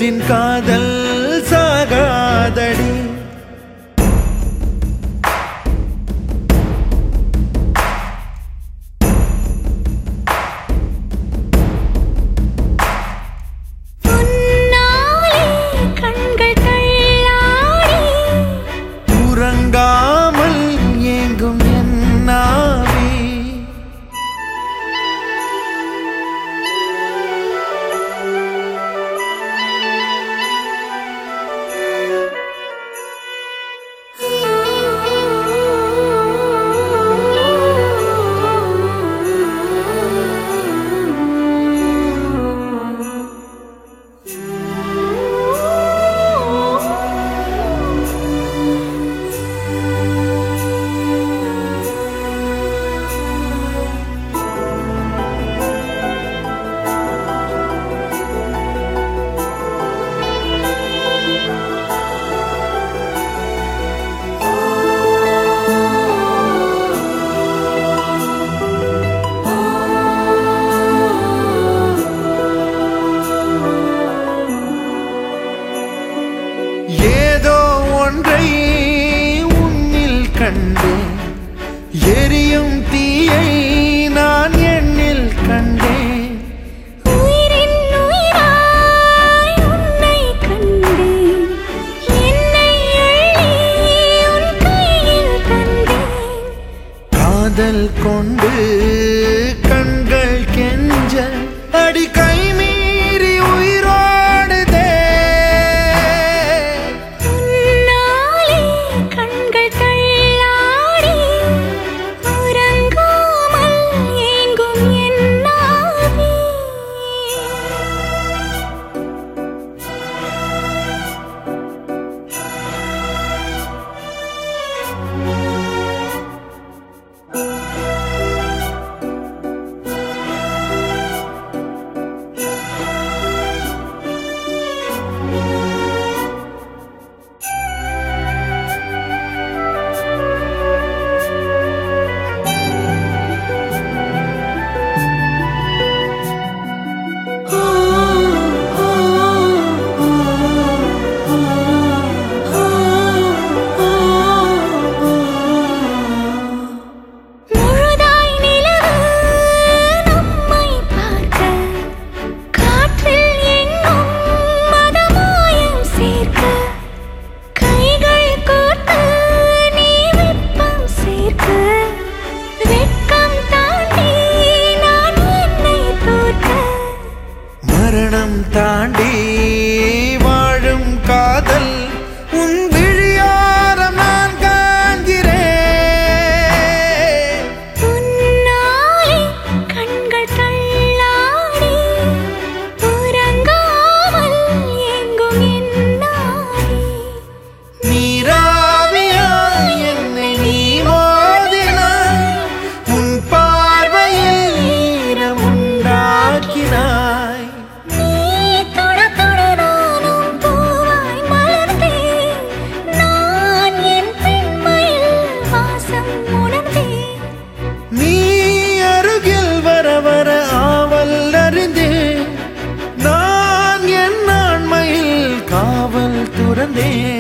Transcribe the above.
என் காதல் சாகாதடி. உறங்காமல் ஏங்கும் என்னாவே ஏதோ ஒன்றை உன்னில் கண்டேன், எரியும் தீயை நான் எண்ணில் கண்டேன். உயிரின் உயிராய் உன்னை கண்டேன், என்னை அள்ளி உன் கையில் தந்தேன். காதல் கொண்டு கண்கள் கெஞ்ச அடி கை மீறி உயிரோடுதே. உன்னாலே கண்கள் தள்ளாடி உறங்காமல் ஏங்கும் என் ஆவி. முழுதாய் நிலவு நம்மை பார்க்க, காற்றில் எங்கும் மதமாயம் சேர்க்க. கைகள் கோர்த்து நீ வெப்பம் சேர்க்க, வெட்கம் தாண்டி நான் என்னை தோற்க. மரணம் தாண்டி வாழும் காதல் உன் விழியோரம் நான் காண்கிறேன். உன்னாலே கண்கள் தள்ளாடி உறங்காமல் ஏங்கும் என் ஆவி. நீராவியாய் என்னை நீ மோதினாய், உன் பார்வையில் ஈரம் உண்டாக்கினாய். நீ தொட தொட நானும் பூவாய் மலர்ந்தேன், நான் என் பெண்மையில் வாசம் உணர்ந்தேன். நீ அருகில் வர வர ஆவல் அறிந்தேன், நான் என் ஆண்மையில் காவல் துறந்தேன்.